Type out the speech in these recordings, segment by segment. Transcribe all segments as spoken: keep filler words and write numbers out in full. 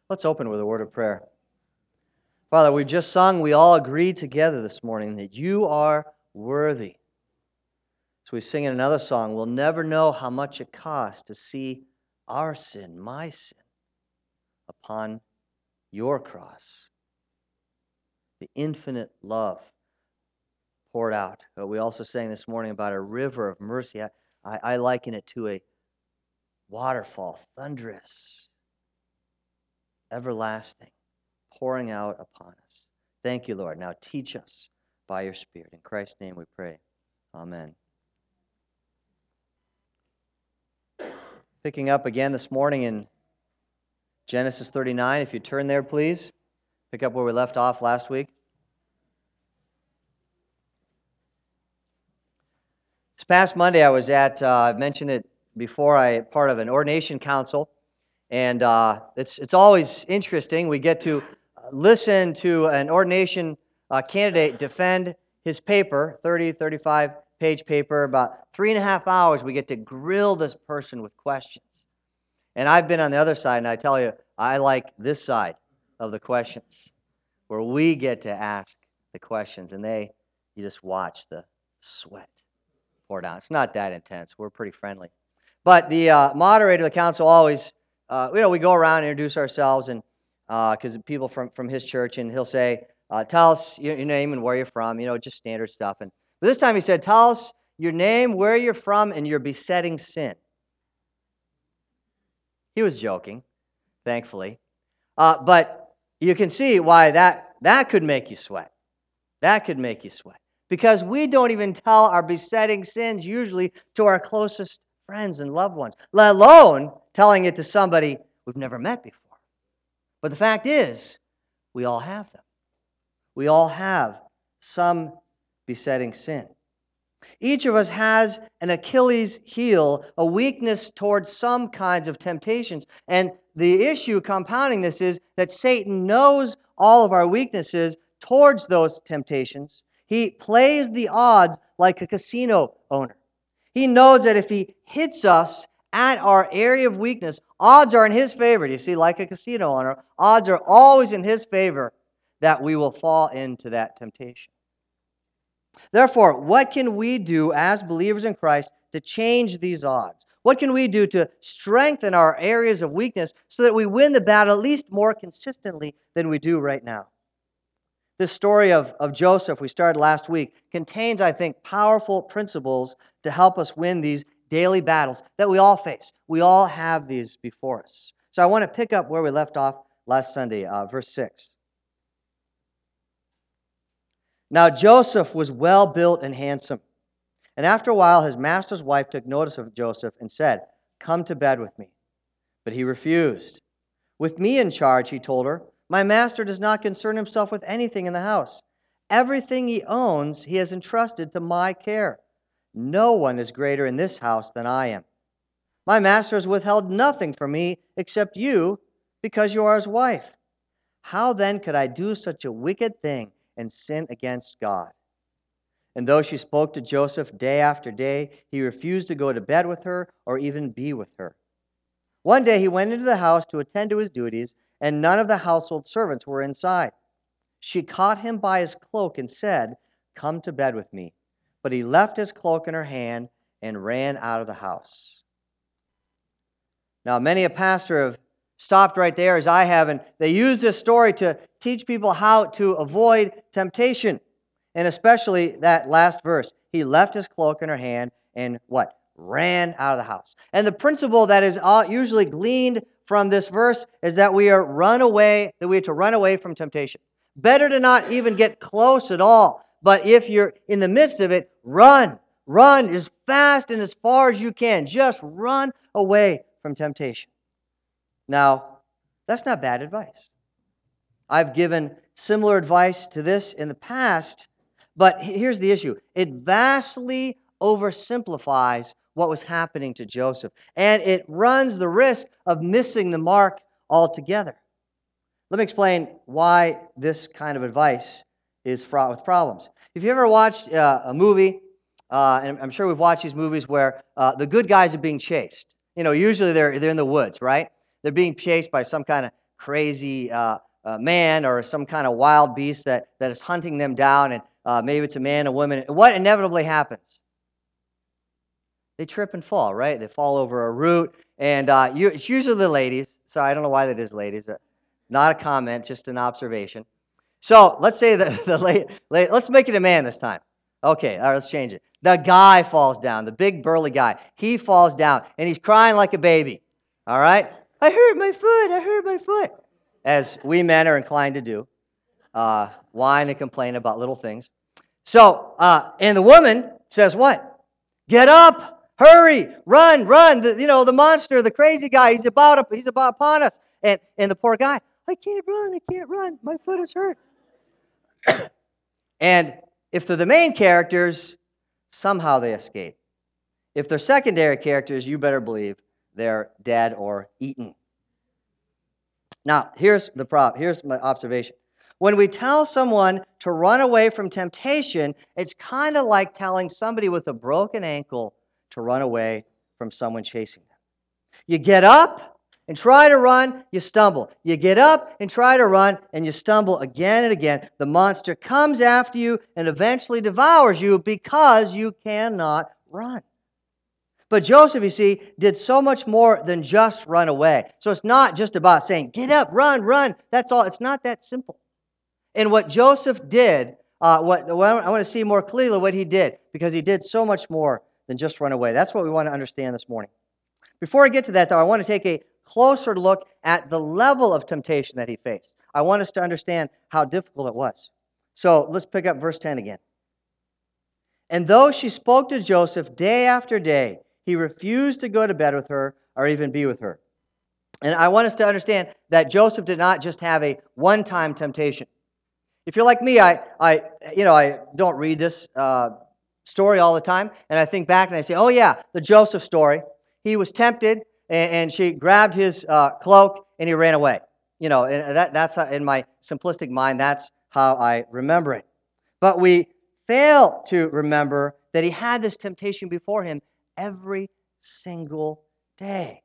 Let's open with a word of prayer. Father, we've just sung, we all agree together this morning that you are worthy. So we sing in another song, we'll never know how much it costs to see our sin, my sin, upon your cross. The infinite love poured out. But we also sang this morning about a river of mercy. I, I, I liken it to a waterfall, thunderous, everlasting, pouring out upon us. Thank you, Lord. Now teach us by your Spirit. In Christ's name we pray. Amen. Picking up again this morning in Genesis thirty-nine. If you turn there, please. Pick up where we left off last week. This past Monday, I was at, uh, I've mentioned it before, I part of an ordination council. And uh, it's, it's always interesting. We get to listen to an ordination uh, candidate defend his paper, thirty, thirty-five page paper, about three and a half hours. We get to grill this person with questions. And I've been on the other side, and I tell you, I like this side of the questions, where we get to ask the questions, and they, you just watch the sweat pour down. It's not that intense. We're pretty friendly. But the uh, moderator of the council always, uh, you know, we go around and introduce ourselves, and because uh, people from, from his church, and he'll say, uh, tell us your, your name and where you're from, you know, just standard stuff. And but this time he said, tell us your name, where you're from, and your besetting sin. He was joking, thankfully. Uh, but you can see why that, that could make you sweat. That could make you sweat. Because we don't even tell our besetting sins usually to our closest friends and loved ones, let alone telling it to somebody we've never met before. But the fact is, we all have them. We all have some besetting sin. Each of us has an Achilles heel, a weakness towards some kinds of temptations. And the issue compounding this is that Satan knows all of our weaknesses towards those temptations. He plays the odds like a casino owner. He knows that if he hits us at our area of weakness, odds are in his favor. You see, like a casino owner, odds are always in his favor that we will fall into that temptation. Therefore, what can we do as believers in Christ to change these odds? What can we do to strengthen our areas of weakness so that we win the battle at least more consistently than we do right now? This story of, of Joseph we started last week contains, I think, powerful principles to help us win these daily battles that we all face. We all have these before us. So I want to pick up where we left off last Sunday, uh, verse six. Now Joseph was well built and handsome. And after a while, his master's wife took notice of Joseph and said, "Come to bed with me." But he refused. "With me in charge," he told her, "my master does not concern himself with anything in the house. Everything he owns he has entrusted to my care. No one is greater in this house than I am. My master has withheld nothing from me except you, because you are his wife. How then could I do such a wicked thing and sin against God?" And though she spoke to Joseph day after day, he refused to go to bed with her or even be with her. One day he went into the house to attend to his duties, and none of the household servants were inside. She caught him by his cloak and said, "Come to bed with me." But he left his cloak in her hand and ran out of the house. Now, many a pastor have stopped right there, as I have, and they use this story to teach people how to avoid temptation. And especially that last verse. He left his cloak in her hand and what? Ran out of the house. And the principle that is usually gleaned from this verse is that we are run away, that we have to run away from temptation. Better to not even get close at all. But if you're in the midst of it, run. Run as fast and as far as you can. Just run away from temptation. Now, that's not bad advice. I've given similar advice to this in the past, but here's the issue. It vastly oversimplifies what was happening to Joseph, and it runs the risk of missing the mark altogether. Let me explain why this kind of advice is fraught with problems. If you ever watched uh, a movie, uh, and I'm sure we've watched these movies where uh, the good guys are being chased. You know, usually they're they're in the woods, right? They're being chased by some kind of crazy uh, uh, man or some kind of wild beast that, that is hunting them down, and uh, maybe it's a man, a woman. What inevitably happens? They trip and fall, right? They fall over a root, and uh, you, it's usually the ladies. Sorry, I don't know why that is ladies. But not a comment, just an observation. So let's say the, the late, late, let's make it a man this time. Okay, all right, let's change it. The guy falls down, the big burly guy. He falls down, and he's crying like a baby. All right? I hurt my foot, I hurt my foot. As we men are inclined to do, uh, whine and complain about little things. So, uh, and the woman says what? Get up, hurry, run, run. The, you know, the monster, the crazy guy, he's about, he's about upon us. And, and the poor guy, I can't run, I can't run. My foot is hurt. And if they're the main characters, somehow they escape. If they're secondary characters, you better believe they're dead or eaten. Now, here's the prop. Here's my observation. When we tell someone to run away from temptation, it's kind of like telling somebody with a broken ankle to run away from someone chasing them. You get up and try to run, you stumble. You get up and try to run, and you stumble again and again. The monster comes after you and eventually devours you because you cannot run. But Joseph, you see, did so much more than just run away. So it's not just about saying, get up, run, run. That's all. It's not that simple. And what Joseph did, uh, what well, I want to see more clearly what he did, because he did so much more than just run away. That's what we want to understand this morning. Before I get to that, though, I want to take a closer look at the level of temptation that he faced. I want us to understand how difficult it was. So let's pick up verse ten again. And though she spoke to Joseph day after day, he refused to go to bed with her or even be with her. And I want us to understand that Joseph did not just have a one-time temptation. If you're like me, I, I, you know, I don't read this uh, story all the time, and I think back and I say, oh yeah, the Joseph story. He was tempted, and, and she grabbed his uh, cloak, and he ran away. You know, and that, that's how, in my simplistic mind, that's how I remember it. But we fail to remember that he had this temptation before him every single day.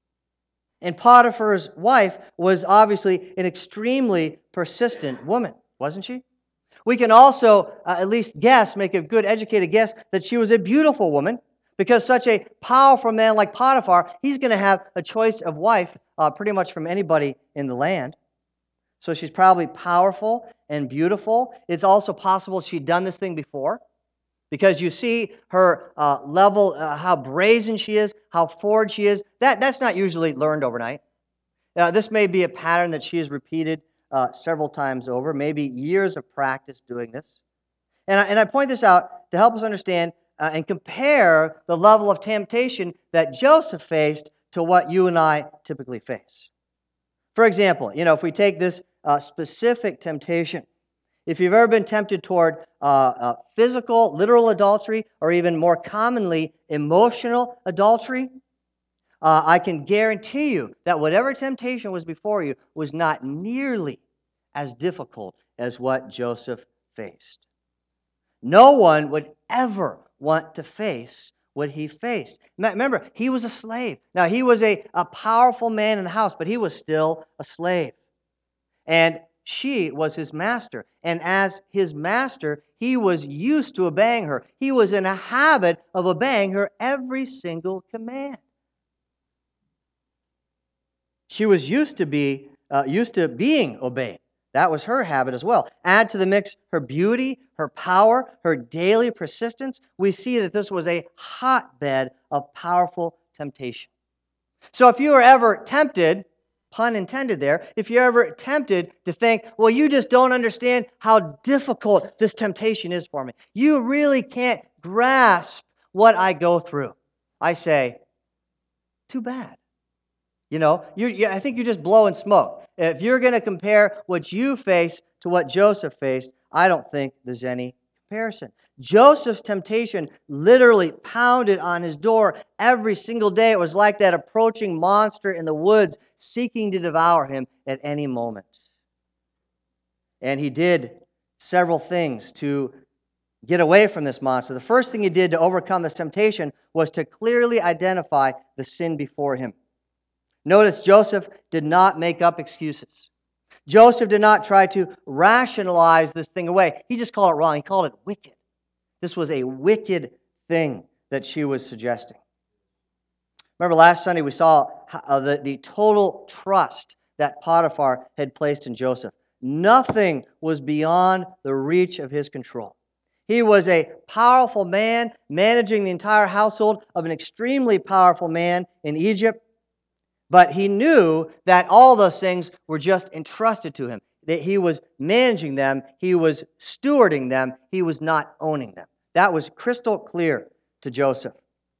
And Potiphar's wife was obviously an extremely persistent woman, wasn't she? We can also uh, at least guess, make a good educated guess, that she was a beautiful woman, because such a powerful man like Potiphar, he's going to have a choice of wife uh, pretty much from anybody in the land. So she's probably powerful and beautiful. It's also possible she'd done this thing before, because you see her uh, level, uh, how brazen she is, how forward she is. That, that's not usually learned overnight. Uh, this may be a pattern that she has repeated uh, several times over, maybe years of practice doing this. And I, and I point this out to help us understand uh, and compare the level of temptation that Joseph faced to what you and I typically face. For example, you know, if we take this uh, specific temptation, if you've ever been tempted toward uh, uh, physical, literal adultery, or even more commonly, emotional adultery, uh, I can guarantee you that whatever temptation was before you was not nearly as difficult as what Joseph faced. No one would ever want to face what he faced. Remember, he was a slave. Now, he was a, a powerful man in the house, but he was still a slave. And she was his master. And as his master, he was used to obeying her. He was in a habit of obeying her every single command. She was used to be uh, used to being obeyed. That was her habit as well. Add to the mix her beauty, her power, her daily persistence. We see that this was a hotbed of powerful temptation. So if you were ever tempted, pun intended there, if you're ever tempted to think, well, you just don't understand how difficult this temptation is for me. You really can't grasp what I go through. I say, too bad. You know, you, you, I think you're just blowing smoke. If you're going to compare what you face to what Joseph faced, I don't think there's any comparison. Joseph's temptation literally pounded on his door every single day. It was like that approaching monster in the woods seeking to devour him at any moment. And he did several things to get away from this monster. The first thing he did to overcome this temptation was to clearly identify the sin before him. Notice Joseph did not make up excuses. Joseph did not try to rationalize this thing away. He just called it wrong. He called it wicked. This was a wicked thing that she was suggesting. Remember last Sunday we saw uh, the, the total trust that Potiphar had placed in Joseph. Nothing was beyond the reach of his control. He was a powerful man managing the entire household of an extremely powerful man in Egypt. But he knew that all those things were just entrusted to him, that he was managing them, he was stewarding them, he was not owning them. That was crystal clear to Joseph.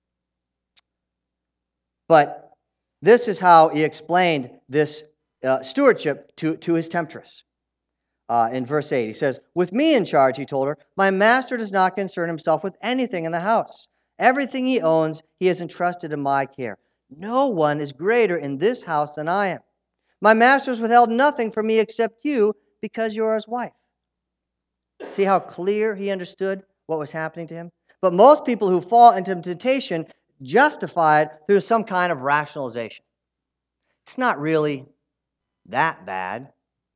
But this is how he explained this uh, stewardship to, to his temptress. Uh, in verse eight, he says, "With me in charge," he told her, "my master does not concern himself with anything in the house. Everything he owns, he has entrusted to my care. No one is greater in this house than I am. My master has withheld nothing from me except you, because you are his wife." See how clear he understood what was happening to him? But most people who fall into temptation justify it through some kind of rationalization. It's not really that bad.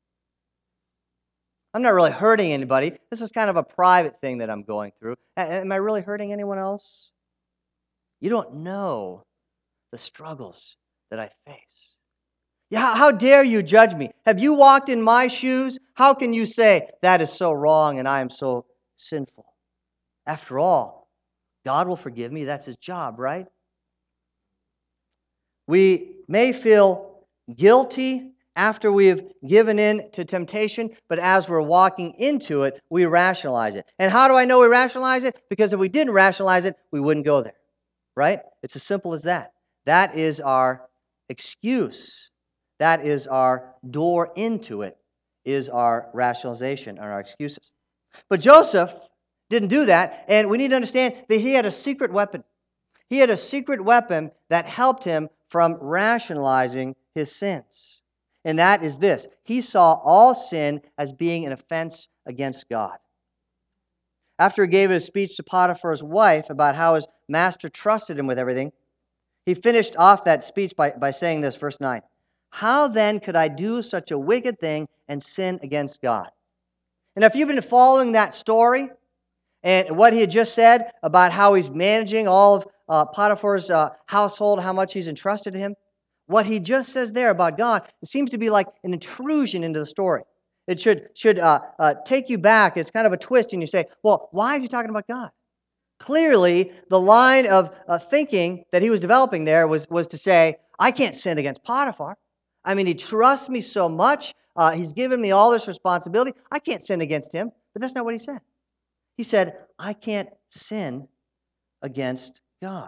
I'm not really hurting anybody. This is kind of a private thing that I'm going through. Am I really hurting anyone else? You don't know the struggles that I face. Yeah, how dare you judge me? Have you walked in my shoes? How can you say that is so wrong and I am so sinful? After all, God will forgive me. That's his job, right? We may feel guilty after we have given in to temptation, but as we're walking into it, we rationalize it. And how do I know we rationalize it? Because if we didn't rationalize it, we wouldn't go there, right? It's as simple as that. That is our excuse. That is our door into it, is our rationalization and our excuses. But Joseph didn't do that, and we need to understand that he had a secret weapon. He had a secret weapon that helped him from rationalizing his sins. And that is this: he saw all sin as being an offense against God. After he gave his speech to Potiphar's wife about how his master trusted him with everything, he finished off that speech by, by saying this, verse nine. "How then could I do such a wicked thing and sin against God?" And if you've been following that story and what he had just said about how he's managing all of uh, Potiphar's uh, household, how much he's entrusted to him, what he just says there about God, it seems to be like an intrusion into the story. It should, should uh, uh, take you back. It's kind of a twist, and you say, well, why is he talking about God? Clearly, the line of uh, thinking that he was developing there was, was to say, I can't sin against Potiphar. I mean, he trusts me so much. Uh, he's given me all this responsibility. I can't sin against him. But that's not what he said. He said, I can't sin against God.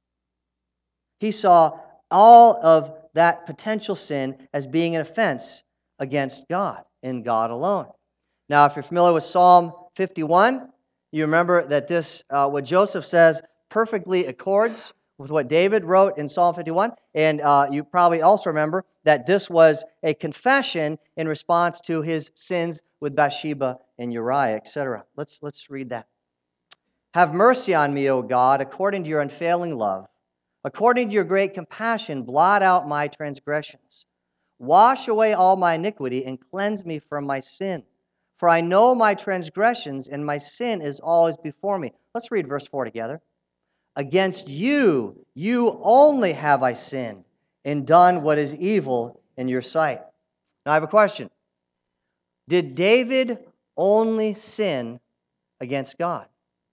He saw all of that potential sin as being an offense against God and God alone. Now, if you're familiar with Psalm fifty-one, you remember that this, uh, what Joseph says, perfectly accords with what David wrote in Psalm fifty-one. And uh, you probably also remember that this was a confession in response to his sins with Bathsheba and Uriah, et cetera. Let's, let's read that. "Have mercy on me, O God, according to your unfailing love. According to your great compassion, blot out my transgressions. Wash away all my iniquity and cleanse me from my sin. For I know my transgressions, and my sin is always before me." Let's read verse four together. "Against you, you only have I sinned, and done what is evil in your sight." Now I have a question. Did David only sin against God?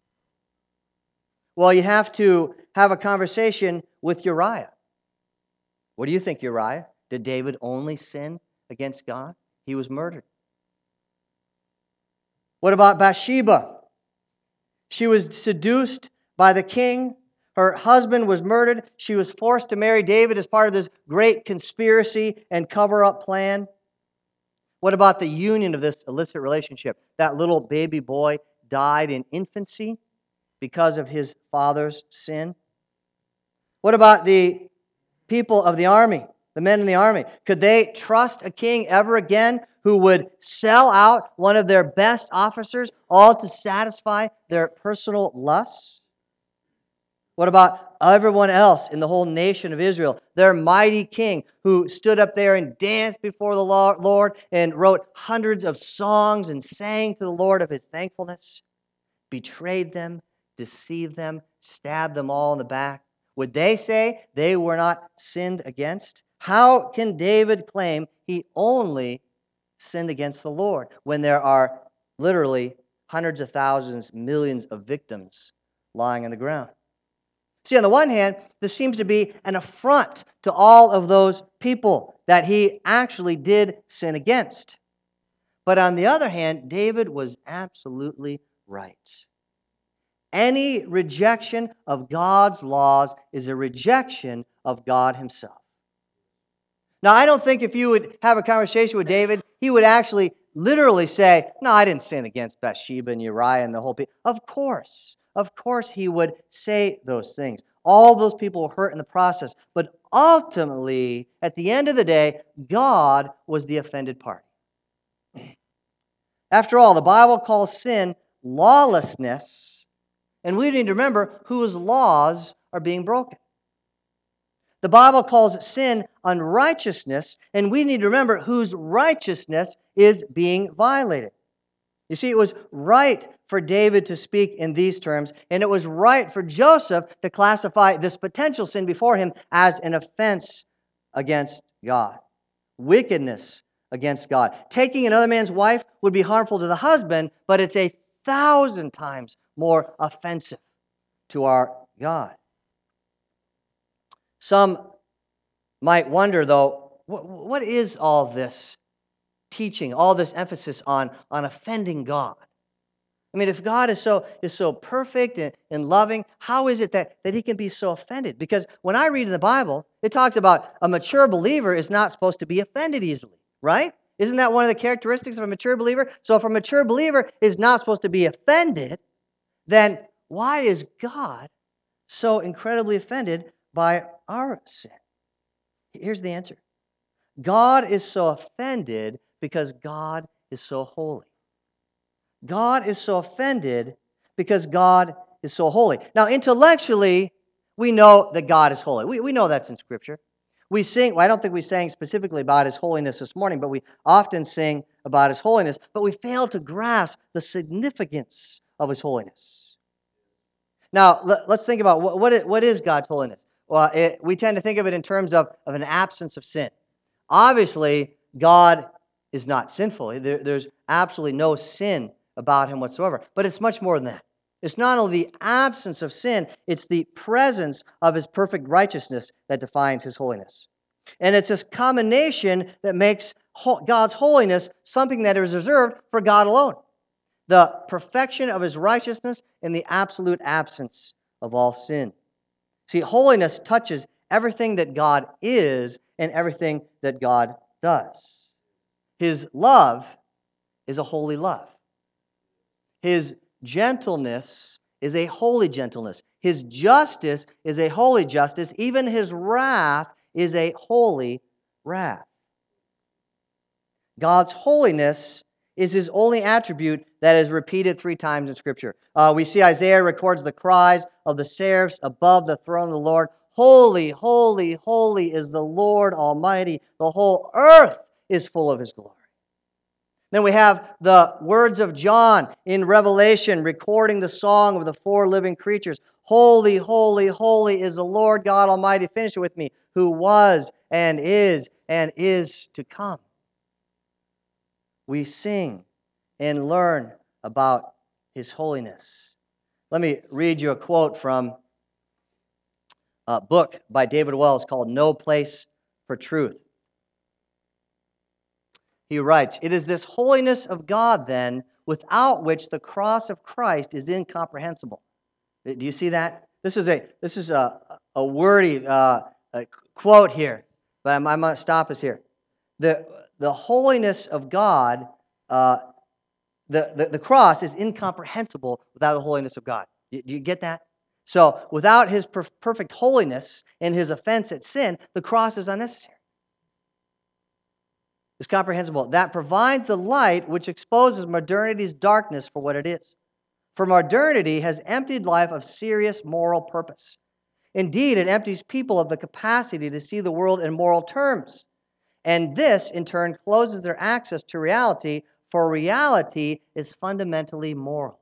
Well, you have to have a conversation with Uriah. What do you think, Uriah? Did David only sin against God? He was murdered. What about Bathsheba? She was seduced by the king. Her husband was murdered. She was forced to marry David as part of this great conspiracy and cover-up plan. What about the union of this illicit relationship? That little baby boy died in infancy because of his father's sin. What about the people of the army, the men in the army? Could they trust a king ever again who would sell out one of their best officers, all to satisfy their personal lusts? What about everyone else in the whole nation of Israel, their mighty king who stood up there and danced before the Lord and wrote hundreds of songs and sang to the Lord of his thankfulness, betrayed them, deceived them, stabbed them all in the back. Would they say they were not sinned against? How can David claim he only sinned against the Lord when there are literally hundreds of thousands, millions of victims lying on the ground? See, on the one hand, this seems to be an affront to all of those people that he actually did sin against. But on the other hand, David was absolutely right. Any rejection of God's laws is a rejection of God himself. Now, I don't think if you would have a conversation with David, he would actually literally say, no, I didn't sin against Bathsheba and Uriah and the whole people. Of course. Of course he would say those things. All those people were hurt in the process. But ultimately, at the end of the day, God was the offended party. After all, the Bible calls sin lawlessness, and we need to remember whose laws are being broken. The Bible calls sin unrighteousness, and we need to remember whose righteousness is being violated. You see, it was right for David to speak in these terms, and it was right for Joseph to classify this potential sin before him as an offense against God, wickedness against God. Taking another man's wife would be harmful to the husband, but it's a thousand times more offensive to our God. Some might wonder, though, what, what is all this teaching, all this emphasis on, on offending God? I mean, if God is so is so perfect and, and loving, how is it that, that he can be so offended? Because when I read in the Bible, it talks about a mature believer is not supposed to be offended easily, right? Isn't that one of the characteristics of a mature believer? So if a mature believer is not supposed to be offended, then why is God so incredibly offended by our sin? Here's the answer. God is so offended because God is so holy. God is so offended because God is so holy. Now, intellectually, we know that God is holy. We, we know that's in Scripture. We sing, well, I don't think we sang specifically about His holiness this morning, but we often sing about His holiness, but we fail to grasp the significance of His holiness. Now, let, let's think about what, what, is, what is God's holiness? Well, it, we tend to think of it in terms of, of an absence of sin. Obviously, God is not sinful. There, there's absolutely no sin about Him whatsoever. But it's much more than that. It's not only the absence of sin, it's the presence of His perfect righteousness that defines His holiness. And it's this combination that makes God's holiness something that is reserved for God alone. The perfection of His righteousness and the absolute absence of all sin. See, holiness touches everything that God is and everything that God does. His love is a holy love. His gentleness is a holy gentleness. His justice is a holy justice. Even His wrath is a holy wrath. God's holiness is His only attribute that is repeated three times in Scripture. Uh, we see Isaiah records the cries of the seraphs above the throne of the Lord. Holy, holy, holy is the Lord Almighty. The whole earth is full of His glory. Then we have the words of John in Revelation recording the song of the four living creatures. Holy, holy, holy is the Lord God Almighty. Finish it with me. Who was and is and is to come. We sing and learn about His holiness. Let me read you a quote from a book by David Wells called No Place for Truth. He writes, "It is this holiness of God, then, without which the cross of Christ is incomprehensible." Do you see that? This is a this is a, a wordy uh, a quote here, but I'm, I'm going to stop us here. The, the holiness of God, uh, the, the, the cross is incomprehensible without the holiness of God. Do you get that? So without His per- perfect holiness and His offense at sin, the cross is unnecessary. It's comprehensible. That provides the light which exposes modernity's darkness for what it is. For modernity has emptied life of serious moral purpose. Indeed, it empties people of the capacity to see the world in moral terms. And this, in turn, closes their access to reality, for reality is fundamentally moral.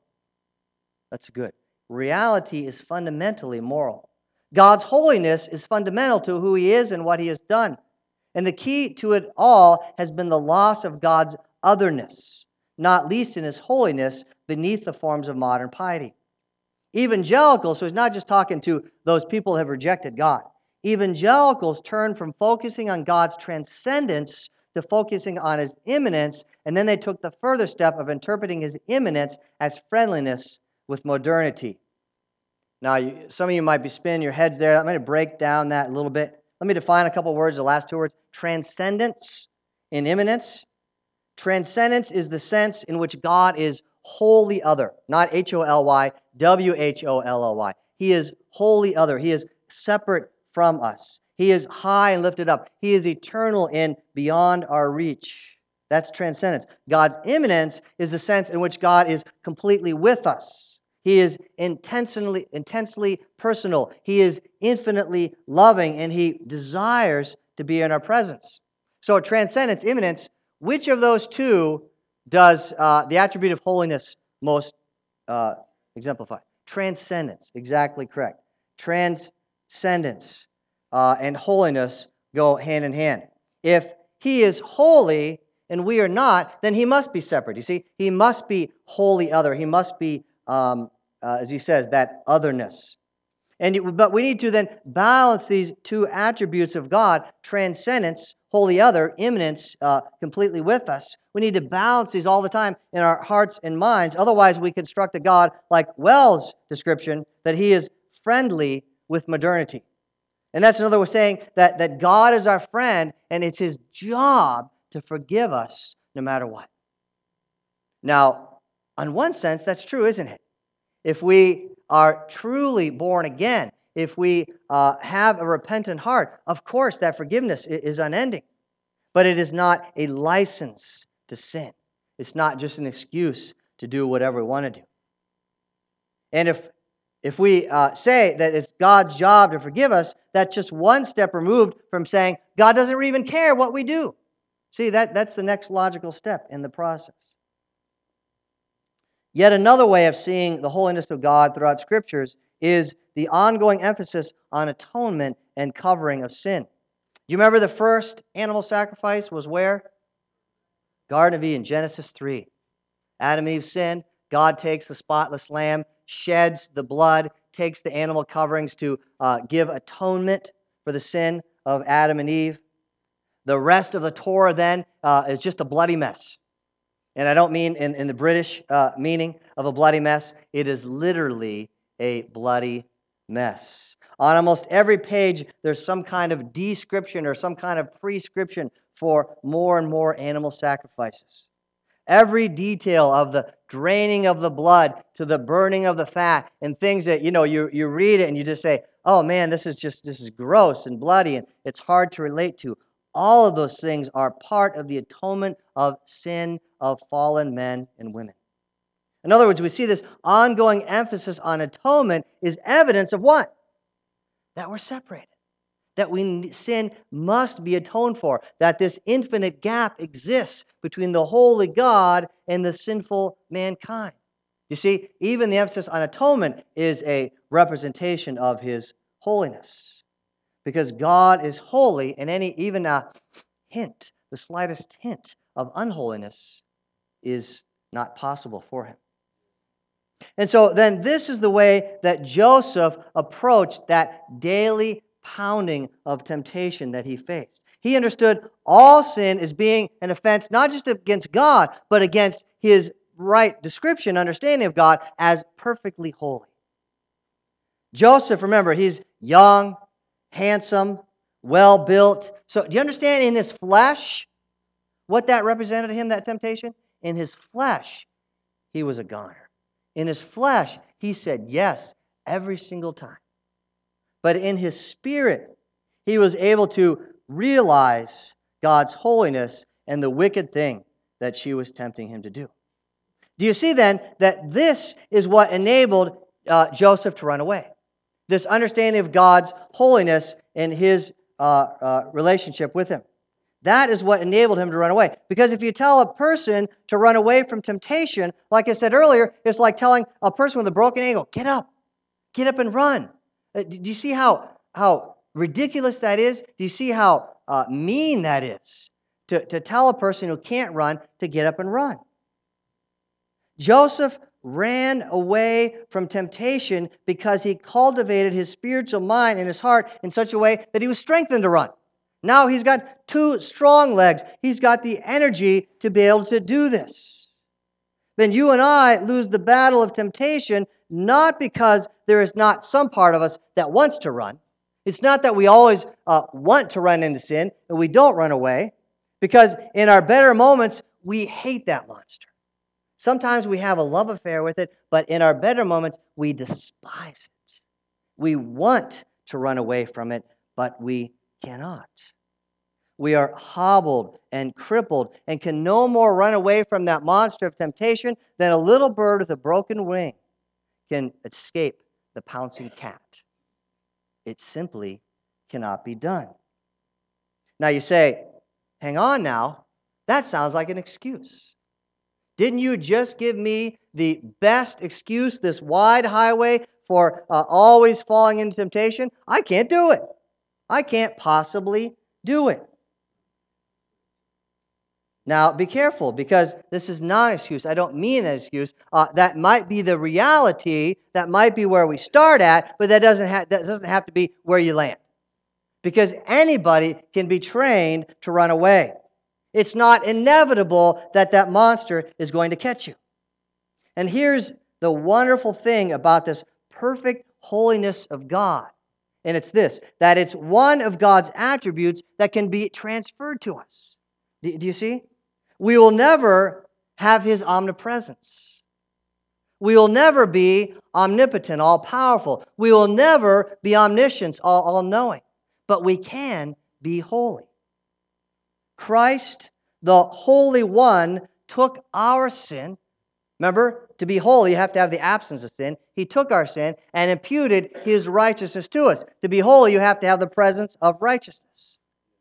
That's good. Reality is fundamentally moral. God's holiness is fundamental to who He is and what He has done. And the key to it all has been the loss of God's otherness, not least in His holiness, beneath the forms of modern piety. Evangelicals, so he's not just talking to those people who have rejected God. Evangelicals turn from focusing on God's transcendence to focusing on His immanence, and then they took the further step of interpreting His immanence as friendliness with modernity. Now, you, some of you might be spinning your heads there. I'm going to break down that a little bit. Let me define a couple words, the last two words. Transcendence and immanence. Transcendence is the sense in which God is wholly other, not H O L Y, W H O L L Y. He is wholly other. He is separate from us. He is high and lifted up. He is eternal and beyond our reach. That's transcendence. God's immanence is the sense in which God is completely with us. He is intensely, intensely personal. He is infinitely loving, and He desires to be in our presence. So transcendence, immanence, which of those two does uh, the attribute of holiness most uh, exemplify? Transcendence, exactly correct. Transcendence uh, and holiness go hand in hand. If He is holy and we are not, then He must be separate. You see, He must be wholly other. He must be, um, uh, as He says, that otherness. And but we need to then balance these two attributes of God: transcendence, wholly other; immanence, uh, completely with us. We need to balance these all the time in our hearts and minds. Otherwise, we construct a God like Wells' description, that He is friendly with modernity. And that's another way of saying that, that God is our friend, and it's His job to forgive us no matter what. Now, in one sense, that's true, isn't it? If we are truly born again, if we uh, have a repentant heart, of course that forgiveness is unending. But it is not a license to sin. It's not just an excuse to do whatever we want to do. And if if we uh, say that it's God's job to forgive us, that's just one step removed from saying God doesn't even care what we do. See, that, that's the next logical step in the process. Yet another way of seeing the holiness of God throughout Scriptures is the ongoing emphasis on atonement and covering of sin. Do you remember the first animal sacrifice was where? Garden of Eden, Genesis three. Adam and Eve sinned. God takes the spotless lamb, sheds the blood, takes the animal coverings to uh, give atonement for the sin of Adam and Eve. The rest of the Torah then uh, is just a bloody mess. And I don't mean in, in the British uh, meaning of a bloody mess. It is literally a bloody mess. On almost every page, there's some kind of description or some kind of prescription for more and more animal sacrifices. Every detail of the draining of the blood to the burning of the fat and things that, you know, you, you read it and you just say, oh man, this is just, this is gross and bloody and it's hard to relate to. All of those things are part of the atonement of sin of fallen men and women. In other words, we see this ongoing emphasis on atonement is evidence of what? That we're separated. That we sin must be atoned for. That this infinite gap exists between the holy God and the sinful mankind. You see, even the emphasis on atonement is a representation of His holiness. Because God is holy, and any even a hint, the slightest hint of unholiness is not possible for Him. And so then this is the way that Joseph approached that daily pounding of temptation that he faced. He understood all sin as being an offense not just against God, but against his right description, understanding of God as perfectly holy. Joseph, remember, he's young, handsome, well-built. So do you understand in his flesh what that represented to him, that temptation? In his flesh, he was a goner. In his flesh, he said yes every single time. But in his spirit, he was able to realize God's holiness and the wicked thing that she was tempting him to do. Do you see then that this is what enabled uh, Joseph to run away? this understanding of God's holiness and his uh, uh, relationship with him. That is what enabled him to run away. Because if you tell a person to run away from temptation, like I said earlier, it's like telling a person with a broken ankle, get up, get up and run. Uh, Do you see how, how ridiculous that is? Do you see how uh, mean that is to, to tell a person who can't run to get up and run? Joseph ran away from temptation because he cultivated his spiritual mind and his heart in such a way that he was strengthened to run. Now he's got two strong legs. He's got the energy to be able to do this. Then you and I lose the battle of temptation not because there is not some part of us that wants to run. It's not that we always uh, want to run into sin and we don't run away, because in our better moments, we hate that monster. Sometimes we have a love affair with it, but in our better moments, we despise it. We want to run away from it, but we cannot. We are hobbled and crippled and can no more run away from that monster of temptation than a little bird with a broken wing can escape the pouncing cat. It simply cannot be done. Now you say, hang on now, that sounds like an excuse. Didn't you just give me the best excuse, this wide highway for uh, always falling into temptation? I can't do it. I can't possibly do it. Now, be careful, because this is not an excuse. I don't mean an excuse. Uh, that might be the reality. That might be where we start at, but that doesn't, ha- that doesn't have to be where you land. Because anybody can be trained to run away. It's not inevitable that that monster is going to catch you. And here's the wonderful thing about this perfect holiness of God. And it's this, that it's one of God's attributes that can be transferred to us. Do, do you see? We will never have his omnipresence. We will never be omnipotent, all-powerful. We will never be omniscient, all, all-knowing. But we can be holy. Christ, the Holy One, took our sin. Remember, to be holy, you have to have the absence of sin. He took our sin and imputed his righteousness to us. To be holy, you have to have the presence of righteousness.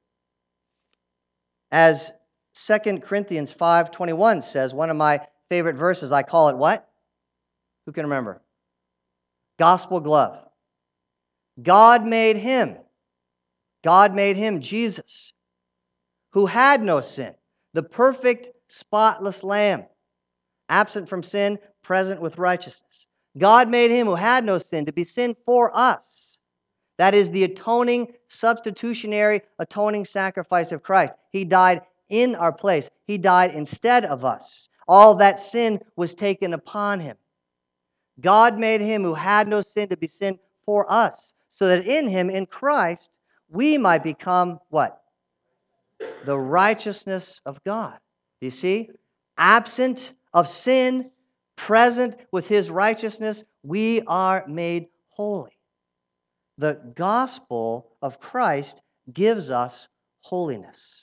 As Second Corinthians five twenty-one says, one of my favorite verses, I call it what? Who can remember? Gospel glove. God made him. God made him, Jesus, who had no sin, the perfect, spotless Lamb, absent from sin, present with righteousness. God made him who had no sin to be sin for us. That is the atoning, substitutionary, atoning sacrifice of Christ. He died in our place. He died instead of us. All that sin was taken upon him. God made him who had no sin to be sin for us, so that in him, in Christ, we might become what? The righteousness of God. Do you see? Absent of sin, present with his righteousness, we are made holy. The gospel of Christ gives us holiness.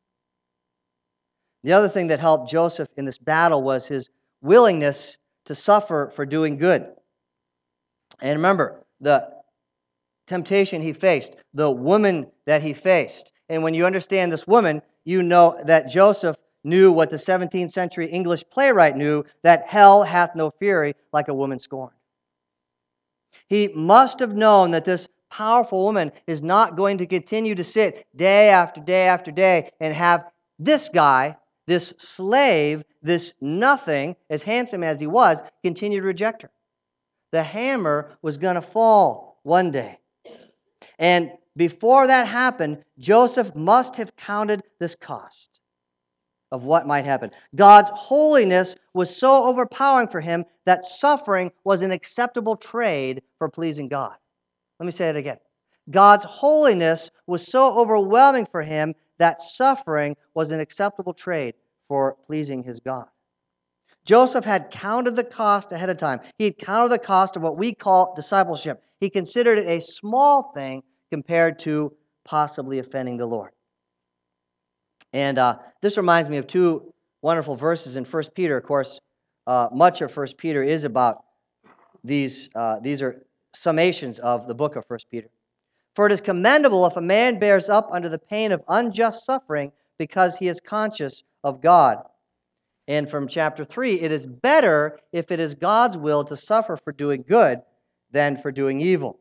The other thing that helped Joseph in this battle was his willingness to suffer for doing good. And remember, the temptation he faced, the woman that he faced. And when you understand this woman, you know that Joseph knew what the seventeenth century English playwright knew, that hell hath no fury like a woman scorned. He must have known that this powerful woman is not going to continue to sit day after day after day and have this guy, this slave, this nothing, as handsome as he was, continue to reject her. The hammer was going to fall one day. And before that happened, Joseph must have counted this cost of what might happen. God's holiness was so overpowering for him that suffering was an acceptable trade for pleasing God. Let me say it again. God's holiness was so overwhelming for him that suffering was an acceptable trade for pleasing his God. Joseph had counted the cost ahead of time. He had counted the cost of what we call discipleship. He considered it a small thing compared to possibly offending the Lord. And uh, this reminds me of two wonderful verses in First Peter. Of course, uh, much of First Peter is about these. Uh, these are summations of the book of First Peter. For it is commendable if a man bears up under the pain of unjust suffering because he is conscious of God. And from chapter three, it is better if it is God's will to suffer for doing good than for doing evil.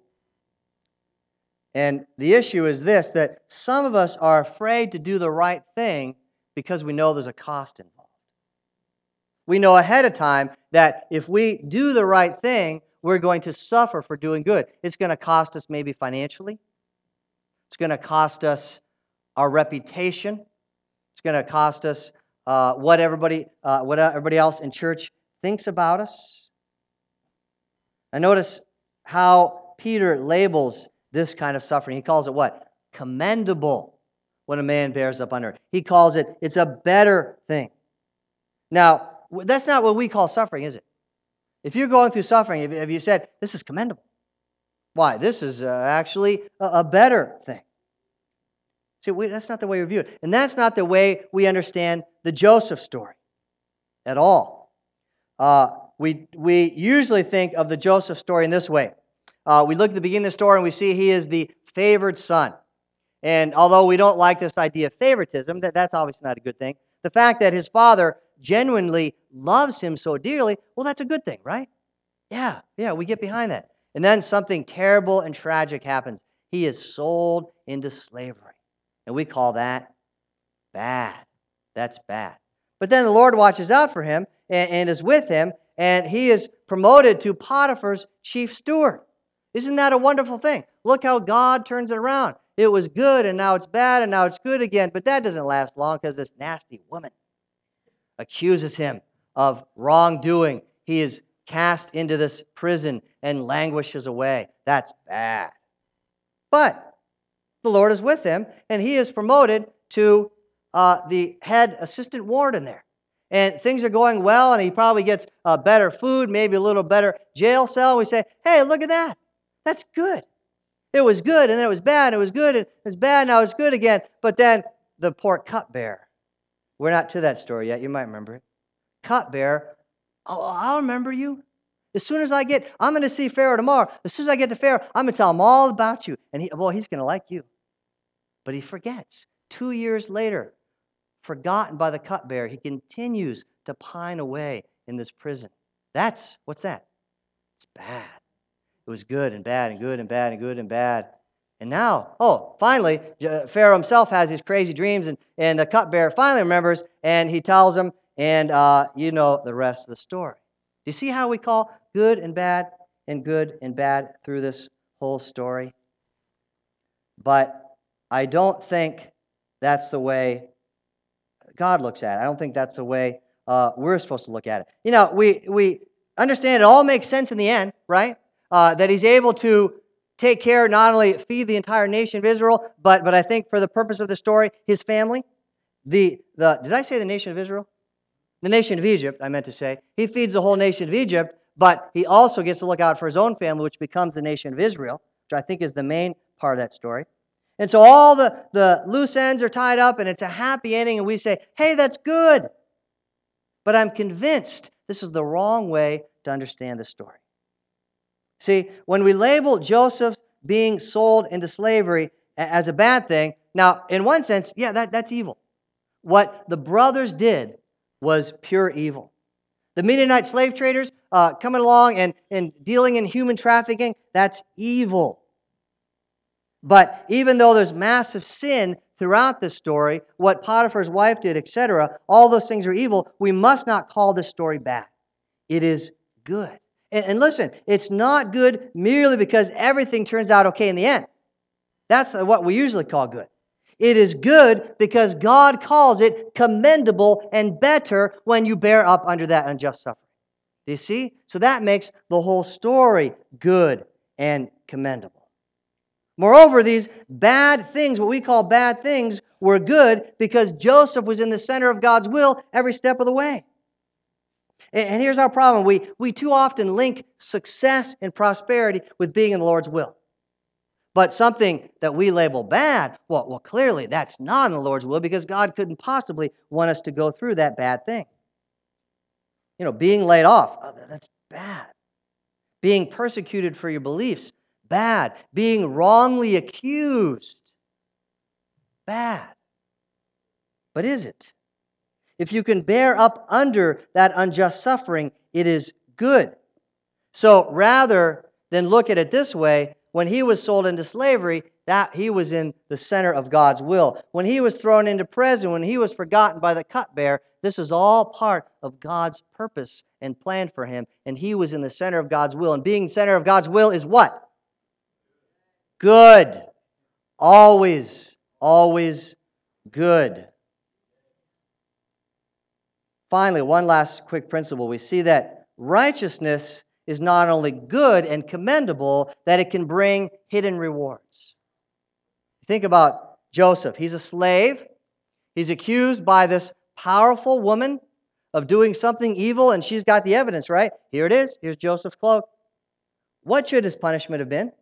And the issue is this, that some of us are afraid to do the right thing because we know there's a cost involved. We know ahead of time that if we do the right thing, we're going to suffer for doing good. It's going to cost us maybe financially. It's going to cost us our reputation. It's going to cost us uh, what everybody, uh, what everybody else in church thinks about us. And notice how Peter labels this kind of suffering. He calls it what? Commendable when a man bears up under it. He calls it, it's a better thing. Now, that's not what we call suffering, is it? If you're going through suffering, have you said, this is commendable? Why? This is uh, actually a, a better thing. See, we, that's not the way we view it. And that's not the way we understand the Joseph story at all. Uh, we, we usually think of the Joseph story in this way. Uh, we look at the beginning of the story and we see he is the favored son. And although we don't like this idea of favoritism, that, that's obviously not a good thing. The fact that his father genuinely loves him so dearly, well, that's a good thing, right? Yeah, yeah, we get behind that. And then something terrible and tragic happens. He is sold into slavery. And we call that bad. That's bad. But then the Lord watches out for him and, and is with him, and he is promoted to Potiphar's chief steward. Isn't that a wonderful thing? Look how God turns it around. It was good, and now it's bad, and now it's good again. But that doesn't last long because this nasty woman accuses him of wrongdoing. He is cast into this prison and languishes away. That's bad. But the Lord is with him, and he is promoted to uh, the head assistant warden there. And things are going well, and he probably gets uh, better food, maybe a little better jail cell. We say, hey, look at that. That's good. It was good, and then it was bad, and it was good, and it was bad, now it's good again. But then the poor cupbearer. We're not to that story yet. You might remember it. Cupbearer, oh, I'll remember you. As soon as I get, I'm going to see Pharaoh tomorrow. As soon as I get to Pharaoh, I'm going to tell him all about you. And he, well, he's going to like you. But he forgets. Two years later, forgotten by the cupbearer, he continues to pine away in this prison. That's, what's that? It's bad. It was good and bad and good and bad and good and bad. And now, oh, finally, Pharaoh himself has these crazy dreams, and, and the cupbearer finally remembers, and he tells him, and uh, you know the rest of the story. Do you see how we call good and bad and good and bad through this whole story? But I don't think that's the way God looks at it. I don't think that's the way uh, we're supposed to look at it. You know, we, we understand it all makes sense in the end, right? Uh, that he's able to take care, not only feed the entire nation of Israel, but but I think for the purpose of the story, his family. The the did I say the nation of Israel? The nation of Egypt, I meant to say. He feeds the whole nation of Egypt, but he also gets to look out for his own family, which becomes the nation of Israel, which I think is the main part of that story. And so all the, the loose ends are tied up, and it's a happy ending, and we say, hey, that's good. But I'm convinced this is the wrong way to understand the story. See, when we label Joseph being sold into slavery as a bad thing, now, in one sense, yeah, that, that's evil. What the brothers did was pure evil. The Midianite slave traders uh, coming along and, and dealing in human trafficking, that's evil. But even though there's massive sin throughout this story, what Potiphar's wife did, et cetera, all those things are evil, we must not call this story bad. It is good. And, and listen, it's not good merely because everything turns out okay in the end. That's what we usually call good. It is good because God calls it commendable and better when you bear up under that unjust suffering. Do you see? So that makes the whole story good and commendable. Moreover, these bad things, what we call bad things, were good because Joseph was in the center of God's will every step of the way. And here's our problem. We, we too often link success and prosperity with being in the Lord's will. But something that we label bad, well, well, clearly that's not in the Lord's will because God couldn't possibly want us to go through that bad thing. You know, being laid off, oh, that's bad. Being persecuted for your beliefs, bad. Being wrongly accused, bad. But is it? If you can bear up under that unjust suffering, it is good. So rather than look at it this way, when he was sold into slavery, that he was in the center of God's will. When he was thrown into prison, when he was forgotten by the cupbearer, this is all part of God's purpose and plan for him. And he was in the center of God's will. And being center of God's will is what? Good. Always, always good. Finally, one last quick principle. We see that righteousness is not only good and commendable, that it can bring hidden rewards. Think about Joseph. He's a slave. He's accused by this powerful woman of doing something evil, and she's got the evidence, right? Here it is. Here's Joseph's cloak. What should his punishment have been?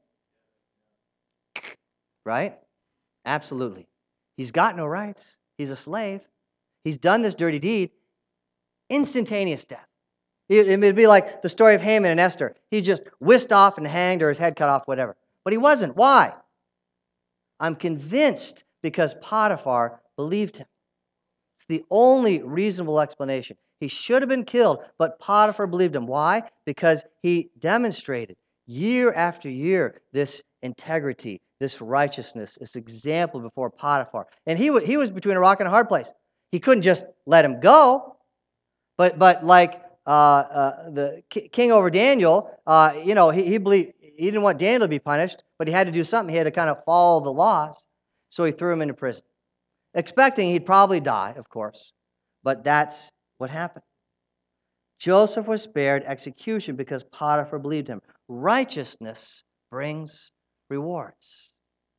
Right? Absolutely. He's got no rights. He's a slave. He's done this dirty deed. Instantaneous death. It would be like the story of Haman and Esther. He just whisked off and hanged or his head cut off, whatever. But he wasn't. Why? I'm convinced because Potiphar believed him. It's the only reasonable explanation. He should have been killed, but Potiphar believed him. Why? Because he demonstrated year after year this integrity, this righteousness, this example before Potiphar. And he, w- he was between a rock and a hard place. He couldn't just let him go. But, but like uh, uh, the king over Daniel, uh, you know, he, he believed he didn't want Daniel to be punished, but he had to do something. He had to kind of follow the laws. So he threw him into prison, expecting he'd probably die, of course. But that's what happened. Joseph was spared execution because Potiphar believed him. Righteousness brings rewards.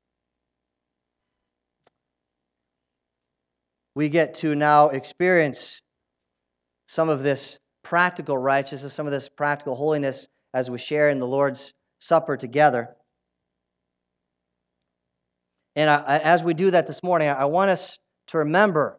We get to now experience some of this practical righteousness, some of this practical holiness as we share in the Lord's Supper together. And I, as we do that this morning, I want us to remember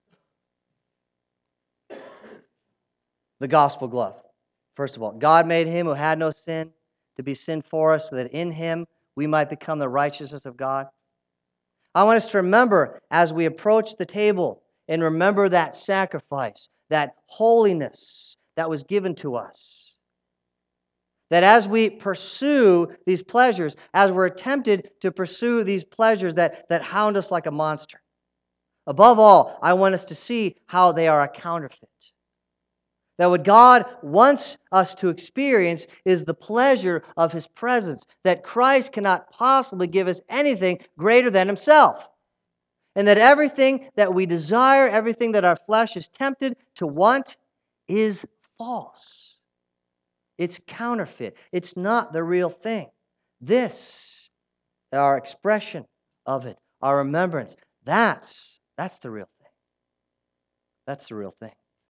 the gospel glove. First of all, God made him who had no sin to be sin for us, so that in him we might become the righteousness of God. I want us to remember as we approach the table and remember that sacrifice, that holiness that was given to us. That as we pursue these pleasures, as we're tempted to pursue these pleasures that, that hound us like a monster, above all, I want us to see how they are a counterfeit. That what God wants us to experience is the pleasure of His presence, that Christ cannot possibly give us anything greater than Himself. And that everything that we desire, everything that our flesh is tempted to want, is false. It's counterfeit. It's not the real thing. This, our expression of it, our remembrance, that's, that's the real thing. That's the real thing.